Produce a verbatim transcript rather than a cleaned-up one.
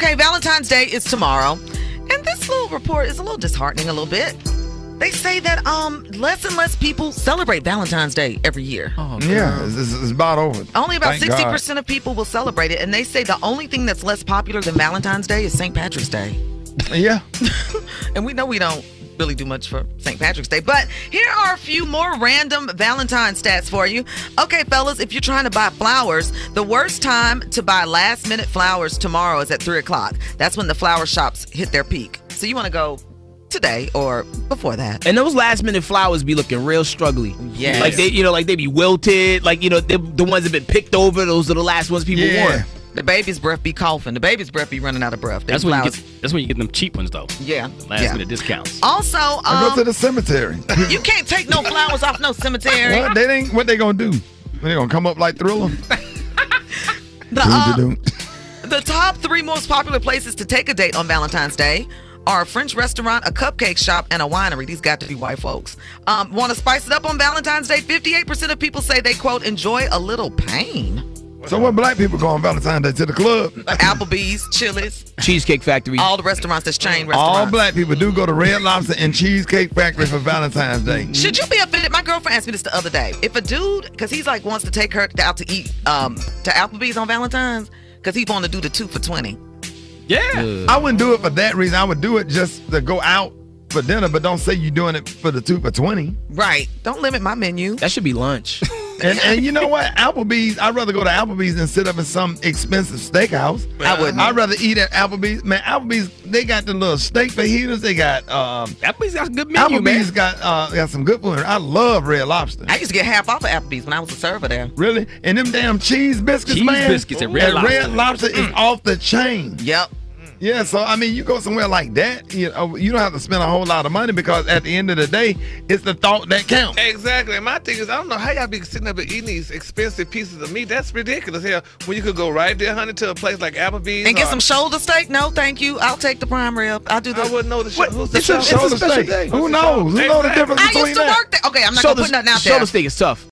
Okay, Valentine's Day is tomorrow. And this little report is a little disheartening a little bit. They say that um less and less people celebrate Valentine's Day every year. Oh, yeah, it's, it's, it's about over. Only about Thank sixty God. percent of people will celebrate it. And they say the only thing that's less popular than Valentine's Day is Saint Patrick's Day. Yeah. And we know we don't really do much for Saint Patrick's Day. But here are a few more random Valentine stats for you. Okay, fellas, if you're trying to buy flowers, the worst time to buy last minute flowers tomorrow is at three o'clock. That's when the flower shops hit their peak. So you want to go today or before that. And those last minute flowers be looking real struggly. Yeah. Like they, you know, like they be wilted. Like, you know, they, the ones that been picked over, those are the last ones people Yeah. want. The baby's breath be coughing. The baby's breath be running out of breath. They That's when, you flowers. get, that's when you get them cheap ones, though. Yeah. Last yeah. minute discounts. Also, um, I go to the cemetery. you can't take no flowers off no cemetery. What? They ain't, what they gonna do? They gonna come up like Thriller? The, uh, Doo-doo-doo. the top three most popular places to take a date on Valentine's Day are a French restaurant, a cupcake shop, and a winery. These got to be white folks. Um, want to spice it up on Valentine's Day? fifty-eight percent of people say they, quote, enjoy a little pain. So what black people go on Valentine's Day to the club? Like Applebee's, Chili's, Cheesecake Factory. all the restaurants that's chain restaurants. All black people do go to Red Lobster and Cheesecake Factory for Valentine's Day. Should you be offended? My girlfriend asked me this the other day. If a dude, because he's like wants to take her out to eat um, to Applebee's on Valentine's, because he want to do the two for twenty. Yeah. I wouldn't do it for that reason. I would do it just to go out for dinner, but don't say you're doing it for the two for twenty. Right. Don't limit my menu. That should be lunch. And and you know what? Applebee's, I'd rather go to Applebee's than sit up in some expensive steakhouse. I wouldn't. I'd rather eat at Applebee's. Man, Applebee's, they got the little steak fajitas. They got um Applebee's got a good menu, Applebee's man. got uh got some good food. I love Red Lobster. I used to get half off of Applebee's when I was a server there. Really? And them damn cheese biscuits, Cheese man. biscuits at Red Lobster. Red Lobster is off the chain. Yep. Yeah, so I mean, you go somewhere like that, you know, you don't have to spend a whole lot of money because at the end of the day, it's the thought that counts. Exactly. And my thing is, I don't know how y'all be sitting up and eating these expensive pieces of meat. That's ridiculous. Hell, when you could go right there, honey, to a place like Applebee's. And get or- some shoulder steak? No, thank you. I'll take the prime rib. I'll do the. I wouldn't know the show. What? Who's the It's a- show? it's a Shoulder special steak. day. Who knows? Who know the Exactly. difference I between used to that? work there. Okay, I'm not Shoulder, gonna put nothing out there. shoulder steak is tough.